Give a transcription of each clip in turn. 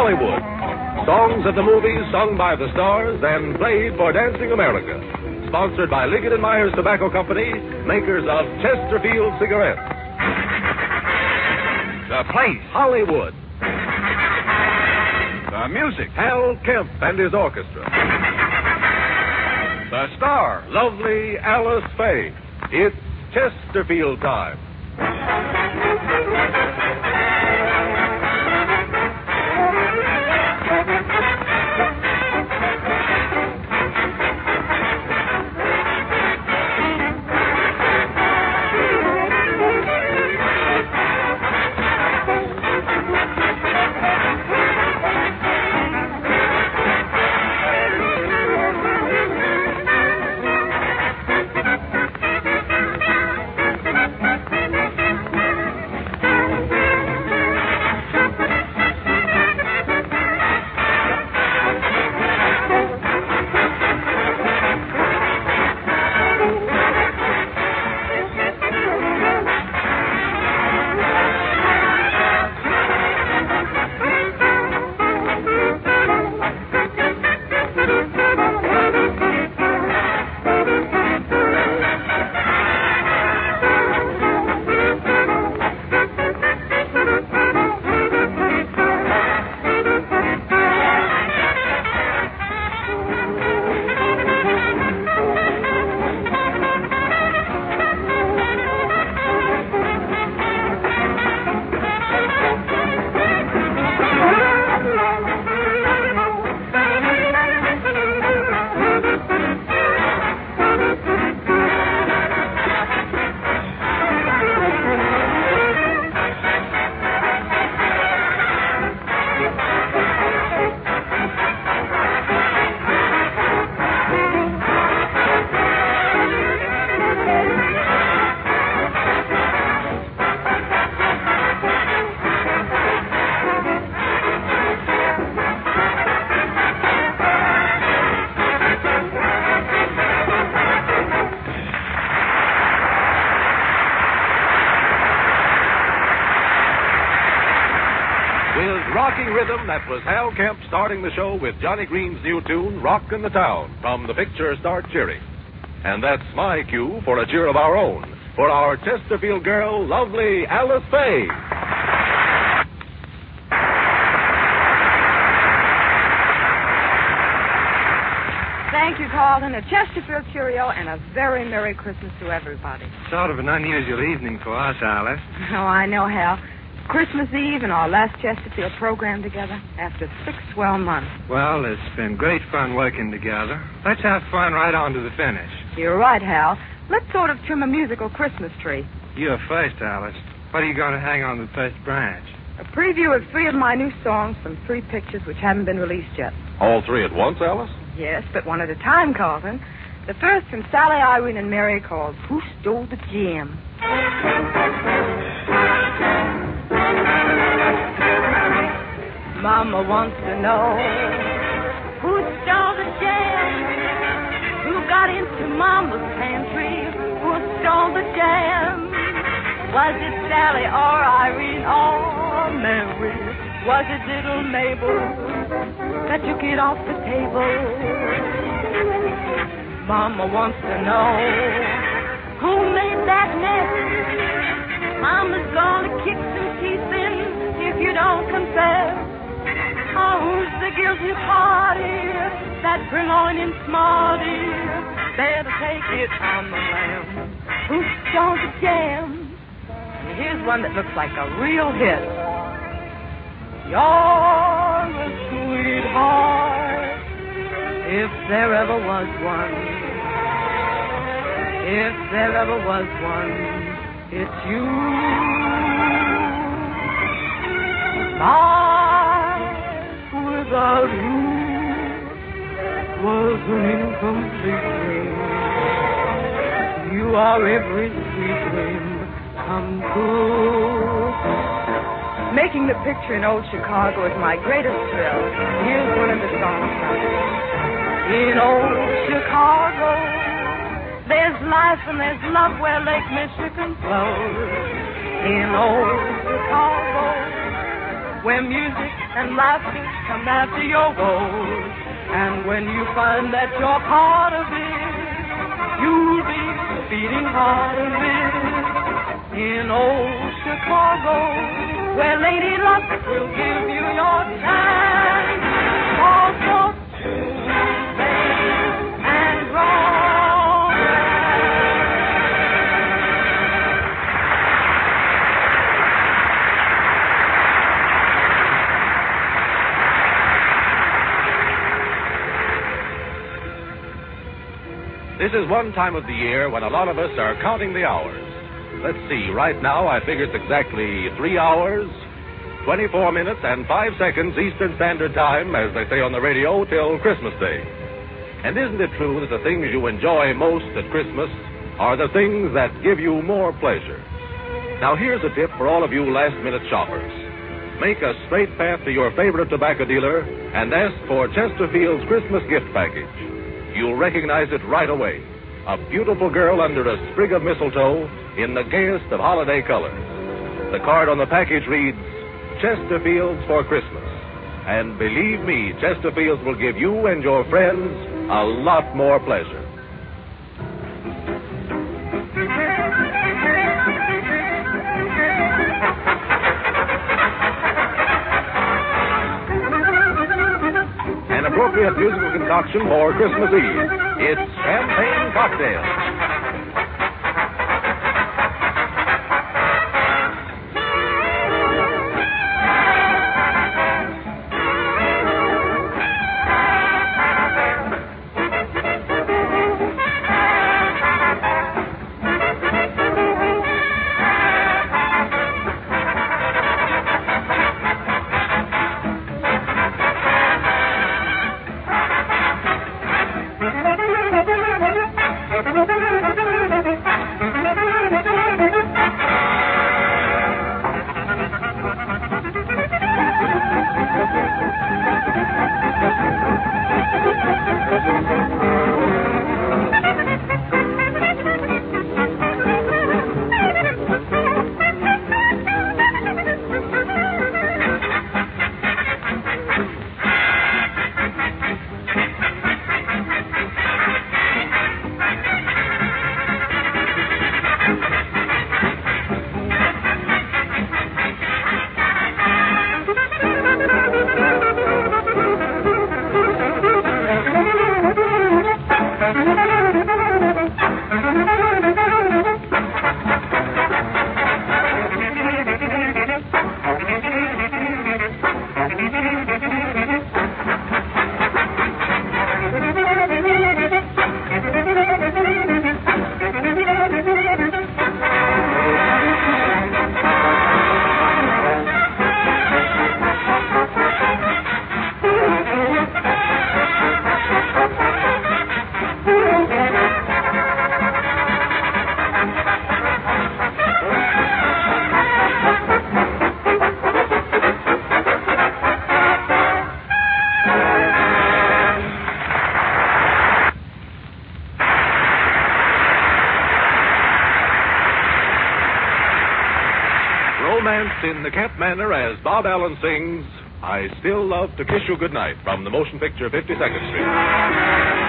Hollywood. Songs of the movies sung by the stars and played for dancing America. Sponsored by Liggett & Myers Tobacco Company, makers of Chesterfield cigarettes. The place. Hollywood. The music. Hal Kemp and his orchestra. The star. Lovely Alice Faye. It's Chesterfield time. Rocking rhythm, that was Hal Kemp starting the show with Johnny Green's new tune, Rockin' the Town, from the picture Start Cheering. And that's my cue for a cheer of our own, for our Chesterfield girl, lovely Alice Faye. Thank you, Carlton. A Chesterfield cheerio and a very Merry Christmas to everybody. Sort of an unusual evening for us, Alice. Oh, I know, Hal. Christmas Eve and our last Chesterfield program together after 6 swell months. Well, it's been great fun working together. Let's have fun right on to the finish. You're right, Hal. Let's sort of trim a musical Christmas tree. You're first, Alice. What are you going to hang on the first branch? A preview of 3 of my new songs from 3 pictures which haven't been released yet. All 3 at once, Alice? Yes, but one at a time, Carlton. The first from Sally, Irene, and Mary called Who Stole the Jam? Mama wants to know who stole the jam, who got into Mama's pantry, who stole the jam. Was it Sally or Irene or Mary? Was it little Mabel that took it off the table? Mama wants to know who made that mess. Mama's gonna kick some teeth in if you don't confess. Oh, who's the guilty party? That purloining smarty. Better take it on the lam. Who stole the jam? And here's one that looks like a real hit. You're a sweetheart, if there ever was one. If there ever was one, it's you. Without you was an incomplete dream. You are every sweet dream come true. Making the picture in old Chicago is my greatest thrill. Here's one of the songs from it. In old Chicago, there's life and there's love where Lake Michigan flows. In old Chicago, where music and laughter come after your woes. And when you find that you're part of it, you'll be the beating heart of it. In old Chicago, where Lady Luck will give you your time. Also to make and romance. This is one time of the year when a lot of us are counting the hours. Let's see, right now I figure it's exactly 3 hours, 24 minutes, and 5 seconds Eastern Standard Time, as they say on the radio, till Christmas Day. And isn't it true that the things you enjoy most at Christmas are the things that give you more pleasure? Now here's a tip for all of you last-minute shoppers. Make a straight path to your favorite tobacco dealer and ask for Chesterfield's Christmas gift package. You'll recognize it right away. A beautiful girl under a sprig of mistletoe in the gayest of holiday colors. The card on the package reads, Chesterfield's for Christmas. And believe me, Chesterfield's will give you and your friends a lot more pleasure. An appropriate musical concoction for Christmas Eve. It's Champagne Cocktail. Romanced in the Kent manner as Bob Allen sings, I Still Love to Kiss You Goodnight from the motion picture 52nd Street.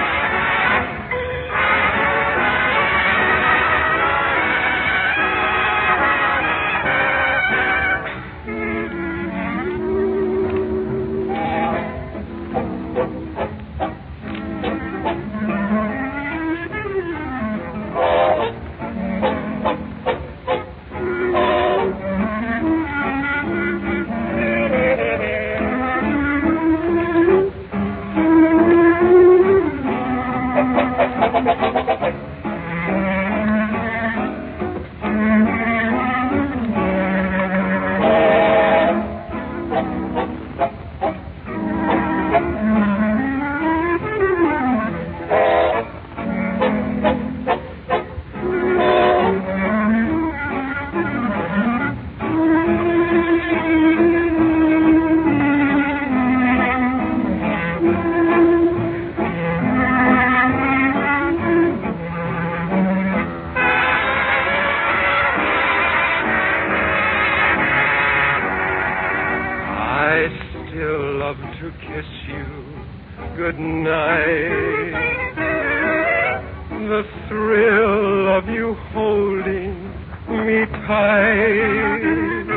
good night. The thrill of you holding me tight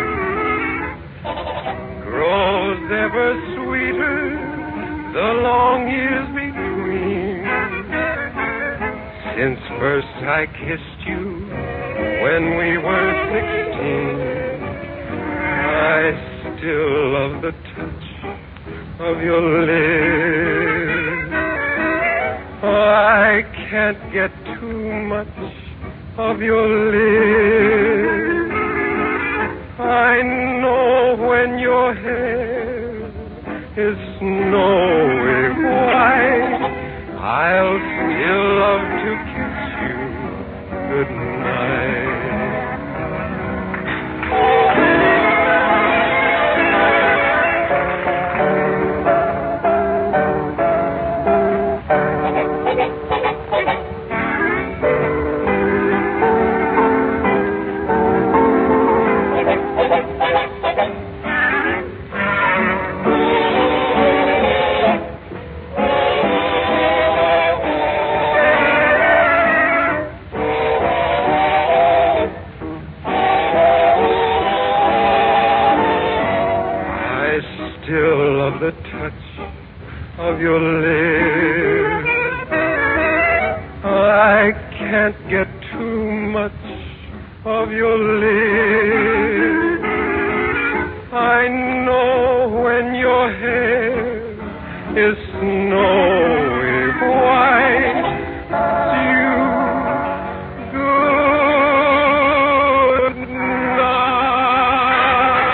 grows ever sweeter the long years between. Since first I kissed you when we were 16, I still love the touch of your lips. I can't get too much of your lips. I know when your hair is snowy white, I'll still love to kiss you good night. The touch of your lips. I can't get too much of your lips. I know when your hair is snowy white, good night.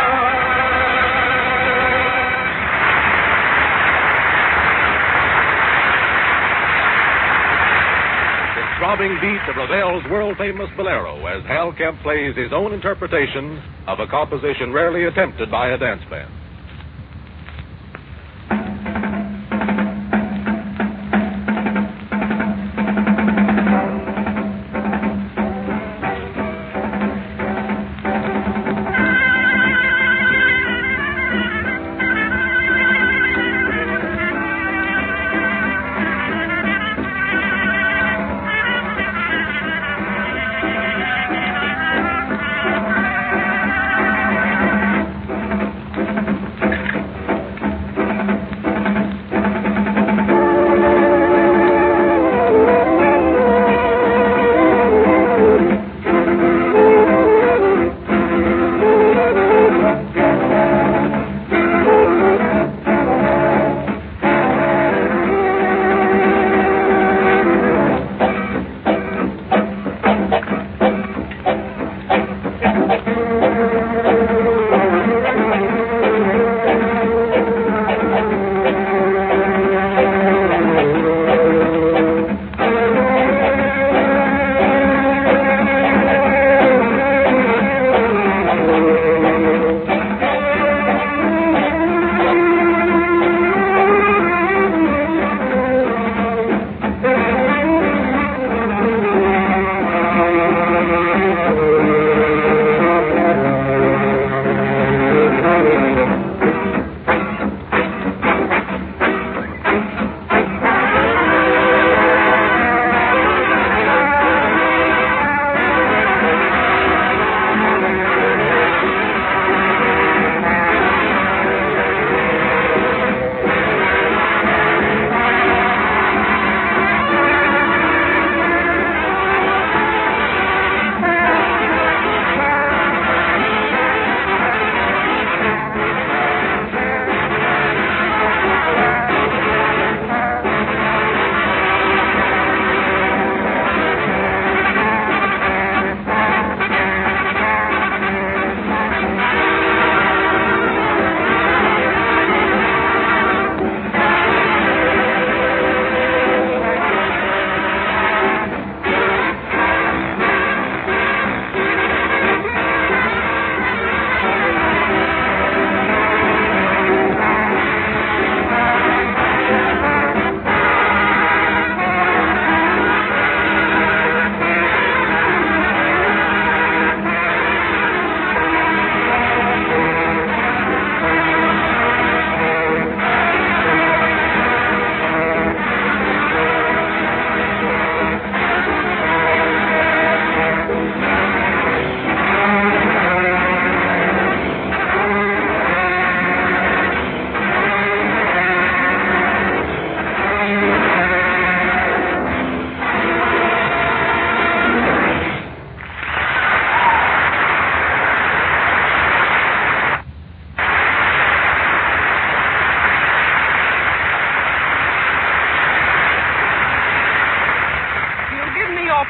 Throbbing beat of Ravel's world-famous bolero as Hal Kemp plays his own interpretation of a composition rarely attempted by a dance band.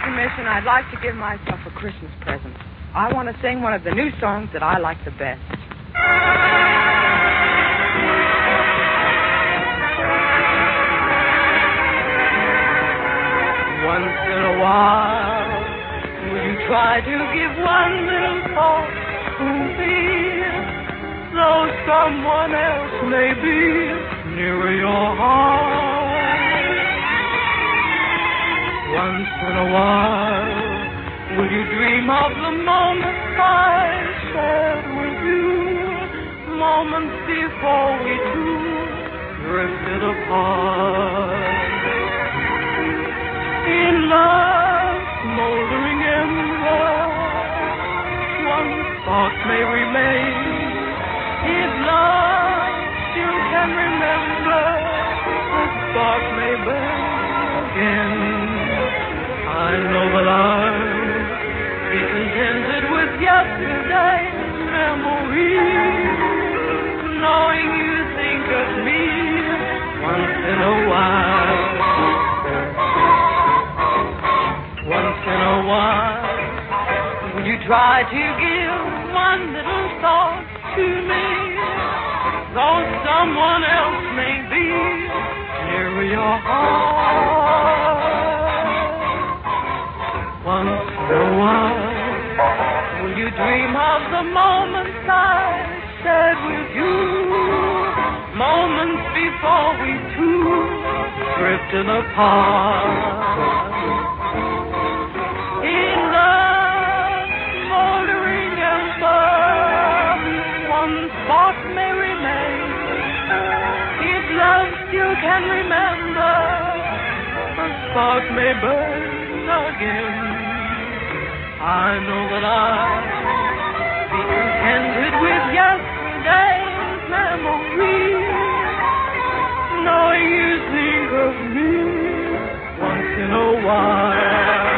permission, I'd like to give myself a Christmas present. I want to sing one of the new songs that I like the best. Once in a while, will you try to give one little thought to me, though someone else may be near your heart? Once in a while, will you dream of the moments I shared with you, moments before we two drifted apart? In love, smoldering ember, one thought may remain. If love still can remember, the spark may burn again. I know that I'll be contented with yesterday's memories, knowing you think of me once in a while. Once in a while, would you try to give one little thought to me, though someone else may be near your heart? Once in a while, will you dream of the moments I shared with you, moments before we two drifted apart? In love, smoldering ember, one spark may remain. If love still can remember, a spark may burn again. I know that I'll be contented with yesterday's memories, knowing you think of me once in a while.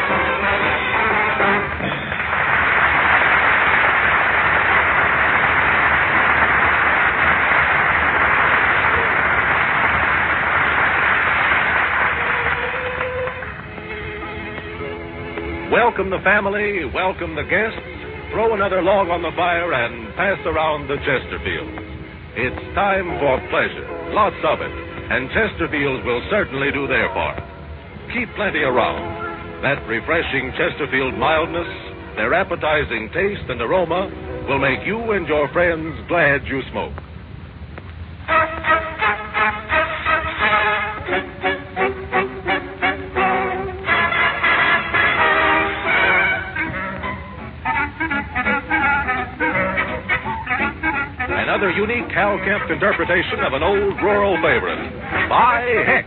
Welcome the family, welcome the guests. Throw another log on the fire and pass around the Chesterfield. It's time for pleasure, lots of it, and Chesterfields will certainly do their part. Keep plenty around. That refreshing Chesterfield mildness, their appetizing taste and aroma will make you and your friends glad you smoke. Another unique Hal Kemp interpretation of an old rural favorite, By Heck.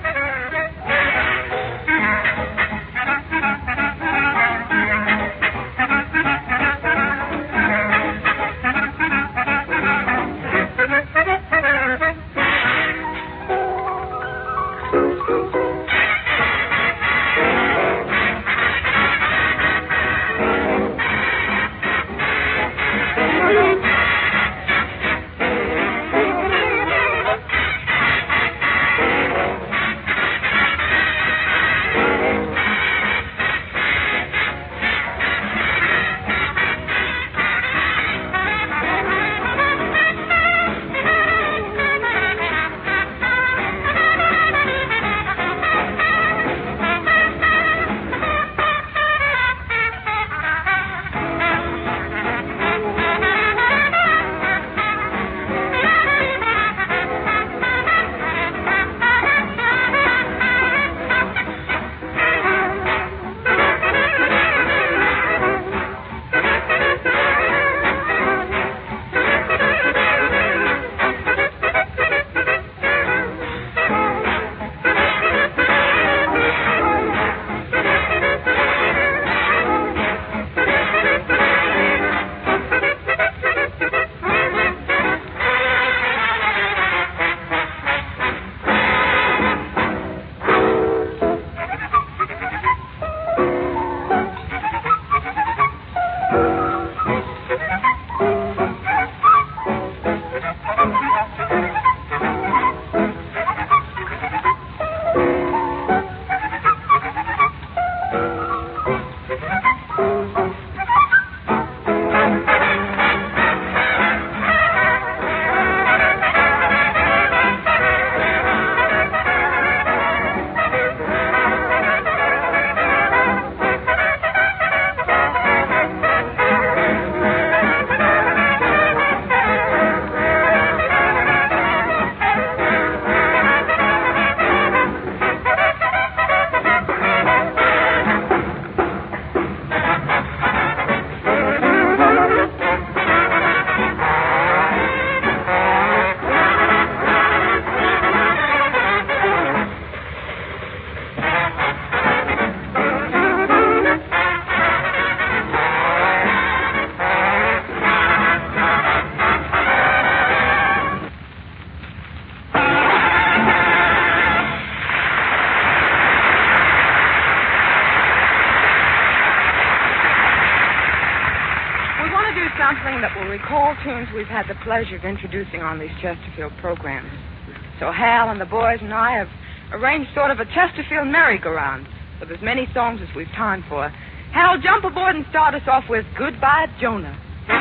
song that will recall tunes we've had the pleasure of introducing on these Chesterfield programs. So Hal and the boys and I have arranged sort of a Chesterfield merry-go-round with as many songs as we've time for. Hal, jump aboard and start us off with Goodbye, Jonah.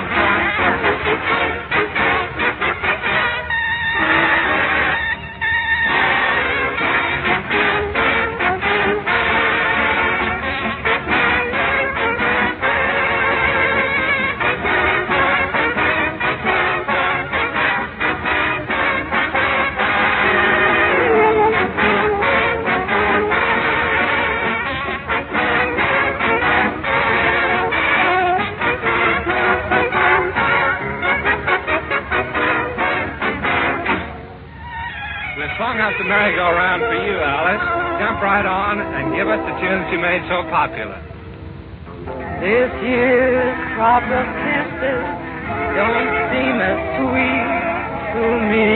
The merry-go-round for you, Alice. Jump right on and give us the tunes you made so popular. This year's crop of kisses don't seem as sweet to me.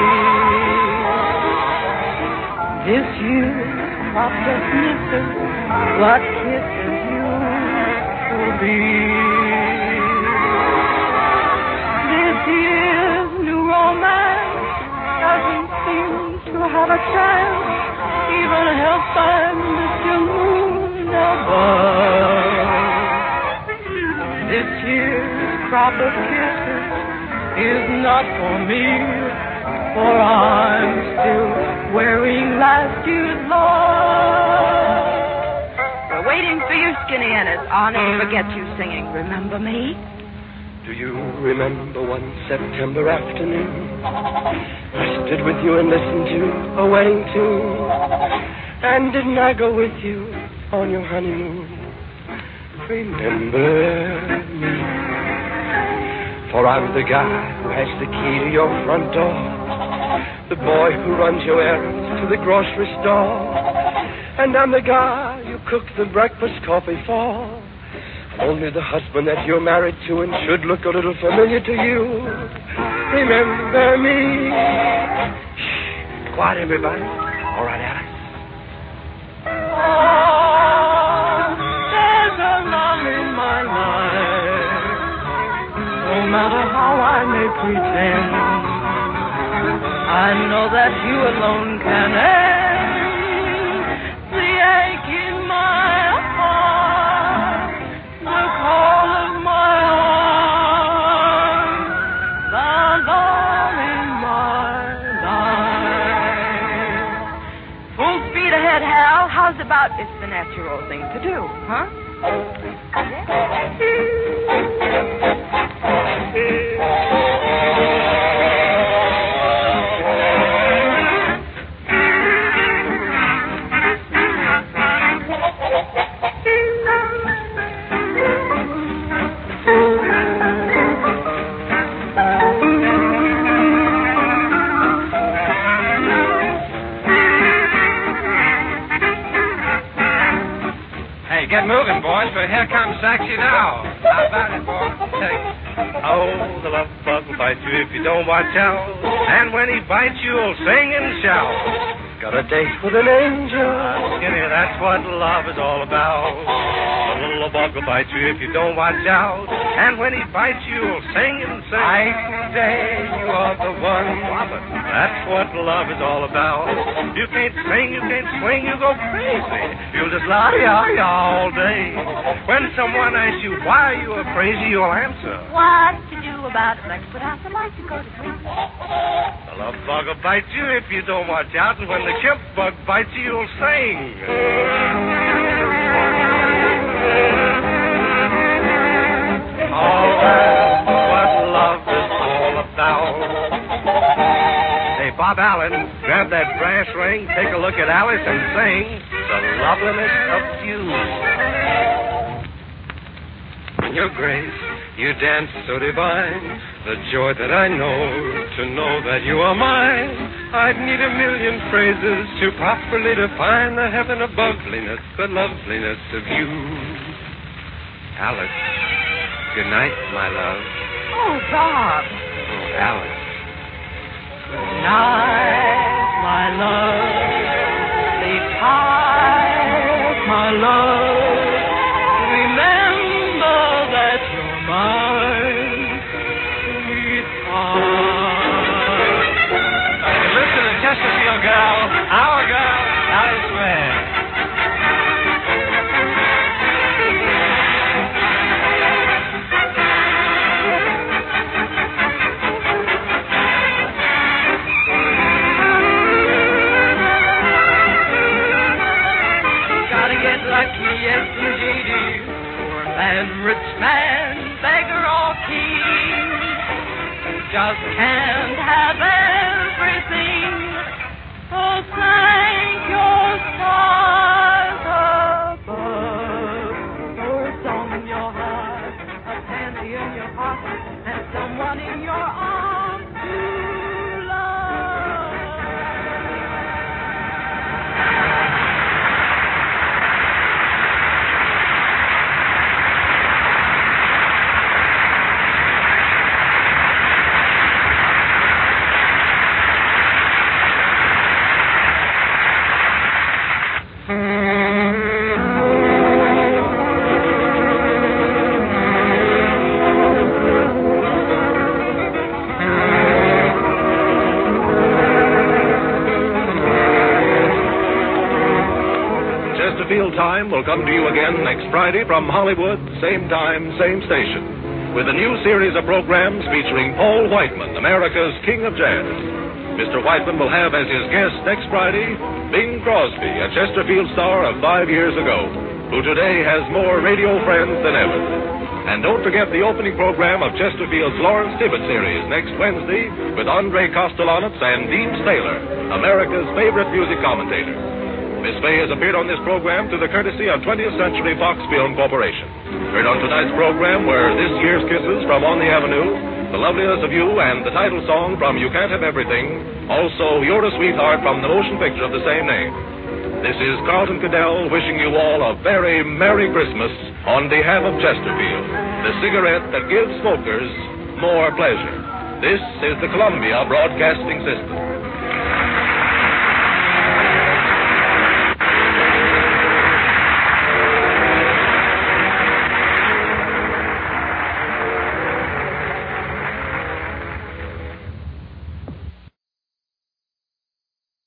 This year's crop just misses what kisses used to be. This year's new romance doesn't seem to have a chance, even helped by Mr. Moon above. This year's crop of kisses is not for me, for I'm still wearing last year's love. We're waiting for you, Skinny Ennis. I'll never forget you singing Remember Me. Do you remember one September afternoon? I stood with you and listened to a wedding tune. And didn't I go with you on your honeymoon? Remember me. For I'm the guy who has the key to your front door, the boy who runs your errands to the grocery store, and I'm the guy you cook the breakfast coffee for. Only the husband that you're married to and should look a little familiar to you. Remember me. Shh. Quiet, everybody. All right, Alice. Oh, there's a love in my life. No matter how I may pretend, I know that you alone can end the ache in my heart. The call of my heart, the love in my life. Full speed ahead, Hal. How's about it's the natural thing to do, huh? Get moving, boys, for here comes Saxy now. How about it, boys? Oh, the love bug will bite you if you don't watch out. And when he bites you, he'll sing and shout. Got a date with an angel. Skinny, that's what love is all about. The little bug will bite you if you don't watch out. And when he bites you, he'll sing and sing. I say you are the one. That's what love is all about. You can't sing, you can't swing, you go crazy. You'll just la-ya-ya all day. When someone asks you why you are crazy, you'll answer. What to do about it? Let's put out the lights and go to sleep. The love bug will bite you if you don't watch out, and when the chimp bug bites you, you'll sing. Oh, that's what love is all about. Hey, Bob Allen, grab that brass ring, take a look at Alice, and sing The Loveliness of You. Your grace, you dance so divine, the joy that I know, to know that you are mine. I'd need a million phrases to properly define the heaven of loveliness, the loveliness of you. Alice, good night, my love. Oh, Bob. Oh, Alice. Good night, my love. Sleep tight, my love. Remember that you're mine. lucky, yes indeed. Poor man, rich man, beggar or king, you just can't have everything. So thank your stars above for a song in your heart, a candy in your pocket, and someone in your arms to love. Chesterfield Time will come to you again next Friday from Hollywood, same time, same station, with a new series of programs featuring Paul Whiteman, America's King of Jazz. Mr. Whiteman will have as his guest next Friday Bing Crosby, a Chesterfield star of 5 years ago, who today has more radio friends than ever. And don't forget the opening program of Chesterfield's Lawrence Tibbett series next Wednesday with Andre Kostelanetz and Dean Staler, America's favorite music commentator. Miss Fay has appeared on this program through the courtesy of 20th Century Fox Film Corporation. Heard on tonight's program were This Year's Kisses from On the Avenue, The Loveliness of You, and the title song from You Can't Have Everything, also You're a Sweetheart from the motion picture of the same name. This is Carlton Cadell wishing you all a very Merry Christmas on behalf of Chesterfield, the cigarette that gives smokers more pleasure. This is the Columbia Broadcasting System.